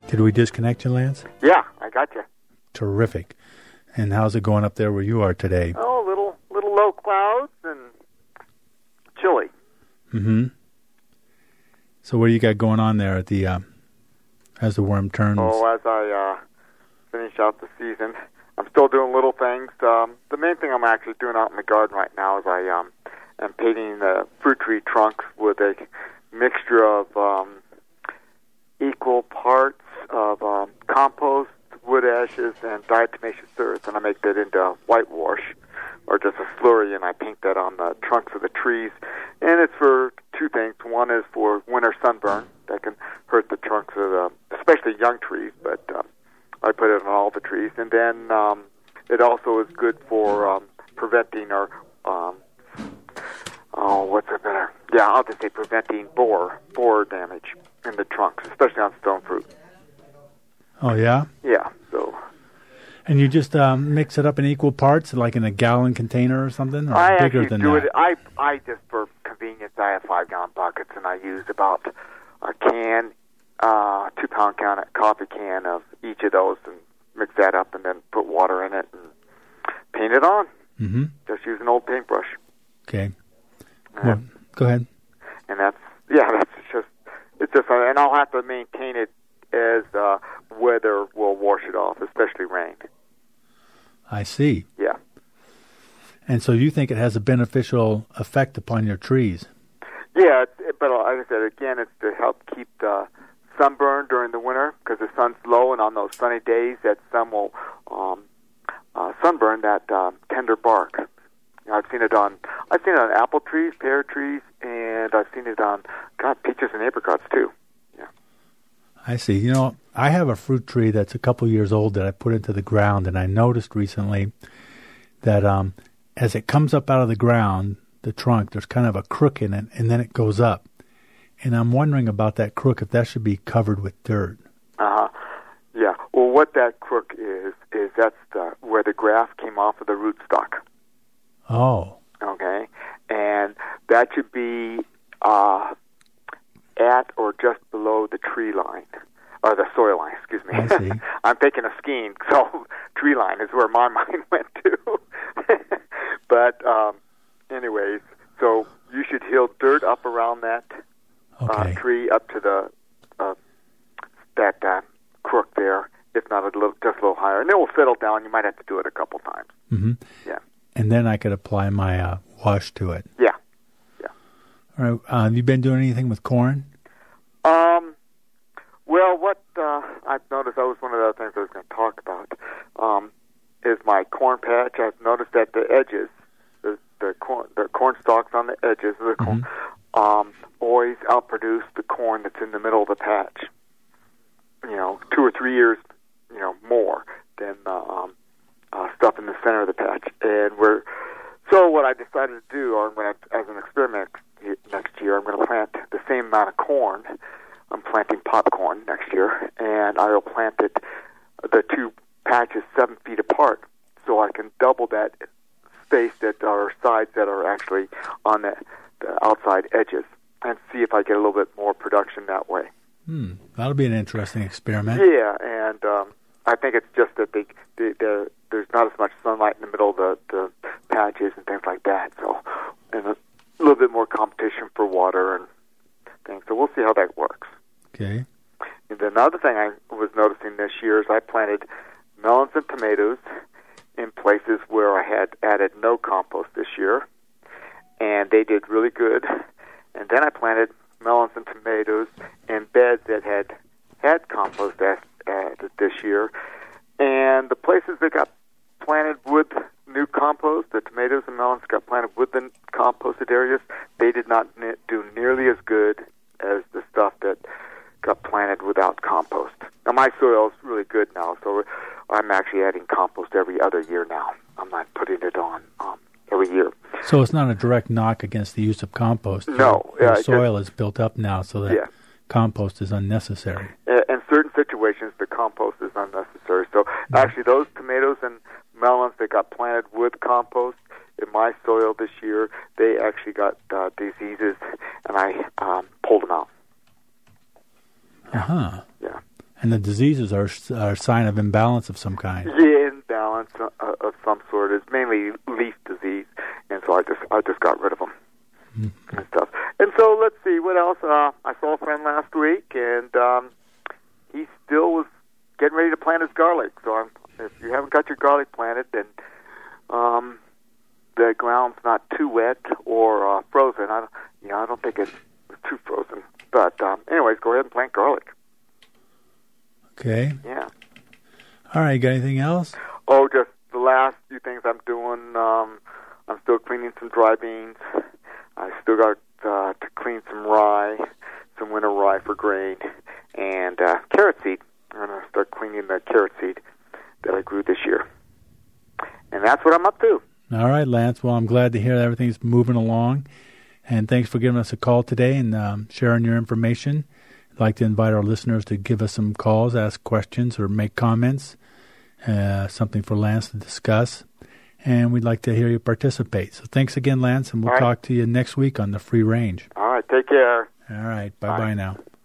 Did we disconnect you, Lance? Yeah, I got you. Terrific. And how's it going up there where you are today? Oh, little low clouds and chilly. Mm-hmm. So what do you got going on there at the as the worm turns? Oh, as I finish out the season, I'm still doing little things. The main thing I'm actually doing out in the garden right now is I am painting the fruit tree trunks with a mixture of equal parts of compost, wood ashes, and diatomaceous earth, and I make that into whitewash, or just a slurry, and I paint that on the trunks of the trees. And it's for two things. One is for winter sunburn that can hurt the trunks of especially young trees, but I put it on all the trees. And then it also is good for preventing I'll just say preventing borer damage in the trunks, especially on stone fruit. Oh, yeah? Yeah, so... And you just mix it up in equal parts, like in a gallon container or something? Or I bigger actually than do that? it. I just, for convenience, I have 5-gallon buckets, and I use about a can, 2-pound coffee can of each of those, and mix that up, and then put water in it and paint it on. Mm-hmm. Just use an old paintbrush. Okay. Well, go ahead. And it's just, and I'll have to maintain it as weather will wash it off, especially rain. I see. Yeah. And so you think it has a beneficial effect upon your trees? Yeah, but like I said, again, it's to help keep the sunburn during the winter, because the sun's low, and on those sunny days, that sun will sunburn that tender bark. You know, I've seen it on apple trees, pear trees, and I've seen it on peaches and apricots too. Yeah. I see. You know, I have a fruit tree that's a couple years old that I put into the ground, and I noticed recently that as it comes up out of the ground, the trunk, there's kind of a crook in it, and then it goes up. And I'm wondering about that crook, if that should be covered with dirt. Uh-huh. Yeah. Well, what that crook is that's where the graft came off of the rootstock. Oh. Okay. And that should be at or just below the tree line, or the soil line, excuse me. I see. I'm thinking of skiing, so tree line is where my mind went to. But anyways, so you should heal dirt up around that tree up to the that crook there, if not just a little higher, and it will settle down. You might have to do it a couple times. Mm-hmm. Yeah. And then I could apply my wash to it. Yeah. Yeah. All right. Have you been doing anything with corn? Well, what I've noticed, that was one of the other things I was going to talk about, is my corn patch. I've noticed that the edges, the corn stalks on the edges of the corn, always outproduce the corn that's in the middle of the patch. 2 or 3 years, more than stuff in the center of the patch. And so what I decided to do, or as an experiment next year, I'm going to plant the same amount of corn. I'm planting popcorn next year, and I will plant the two patches 7 feet apart, so I can double that space that are sides that are actually on the outside edges, and see if I get a little bit more production that way. That'll be an interesting experiment. Yeah, and I think it's just that there's not as much sunlight in the middle of the patches and things like that, so and a little bit more competition for water and things. So we'll see how that works. Okay. And another thing I was noticing this year is I planted melons and tomatoes in places where I had added no compost this year, and they did really good. And then I planted melons and tomatoes in beds that had compost added this year, and the places that got planted with new compost, the tomatoes and melons got planted with the composted areas, they did not do nearly as good as the stuff that got planted without compost. Now, my soil is really good now, so I'm actually adding compost every other year now. I'm not putting it on every year. So it's not a direct knock against the use of compost. No. The soil is built up now, so that compost is unnecessary. In certain situations, the compost is unnecessary. So actually, those tomatoes and melons that got planted with compost in my soil this year, they actually got diseases, and I pulled them out. Uh-huh. Yeah. And the diseases are a sign of imbalance of some kind. Yeah, imbalance of some sort. It's mainly leaf disease, and so I just got rid of them and stuff. And so let's see what else. I saw a friend last week, and he still was getting ready to plant his garlic. So if you haven't got your garlic planted, then the ground's not too wet or frozen. I don't think it's too frozen. But anyways, go ahead and plant garlic. Okay. Yeah. All right. Got anything else? Oh, just the last few things I'm doing. I'm still cleaning some dry beans. I still got to clean some rye, some winter rye for grain, and carrot seed. I'm going to start cleaning the carrot seed that I grew this year. And that's what I'm up to. All right, Lance. Well, I'm glad to hear that everything's moving along. And thanks for giving us a call today and sharing your information. I'd like to invite our listeners to give us some calls, ask questions, or make comments, something for Lance to discuss. And we'd like to hear you participate. So thanks again, Lance, and we'll talk to you next week on the Free Range. All right, take care. All right, bye-bye now.